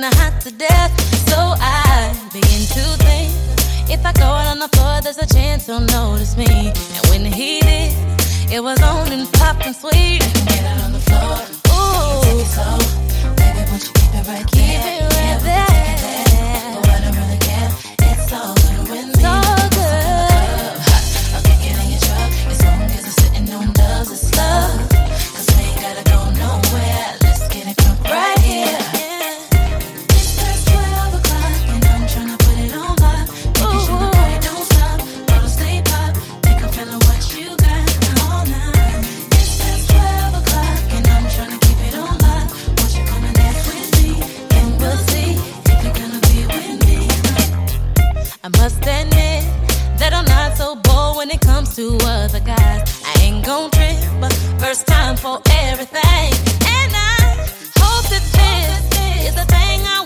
hot to death. So I begin to think, if I throw it on the floor, there's a chance he'll notice me. And when he did, it was on and popped and sweet. Get it on the floor. Ooh, take it slow. Baby, won't you keep it right there? Keep it right there. But I don't really care. It's all good with me. So good. I'll kick it in your truck as long as I'm sitting on dubs. It's love. 'Cause we ain't gotta go nowhere. Let's get it from right here. It's past 12 o'clock and I'm tryna put it on lock. Making sure the party don't stop. Bottles stay pop. Think I'm feeling what you got all night. It's past 12 o'clock and I'm tryna keep it on lock. Won't you come and dance with me? And we'll see if you're gonna be with me. I must admit that I'm not so bold when it comes to other guys. I ain't gon' trip, but first time for everything. And I hope that this is the thing I